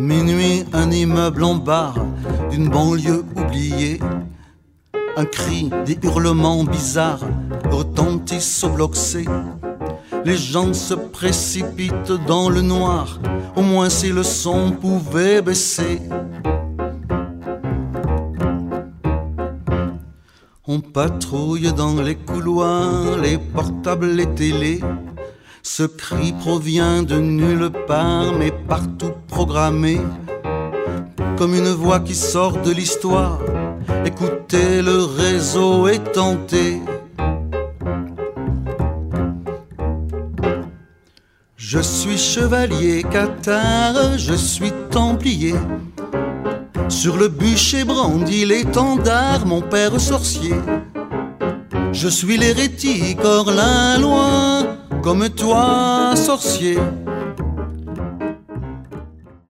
Minuit, un immeuble en barre d'une banlieue oubliée. Un cri, des hurlements bizarres retentissent au bloc C. Les gens se précipitent dans le noir, au moins si le son pouvait baisser. On patrouille dans les couloirs, les portables, les télés. Ce cri provient de nulle part, mais partout programmé. Comme une voix qui sort de l'histoire, écoutez, le réseau est tenté. Je suis chevalier cathare, je suis templier. Sur le bûcher brandit l'étendard, mon père sorcier. Je suis l'hérétique hors la loi, comme toi, sorcier.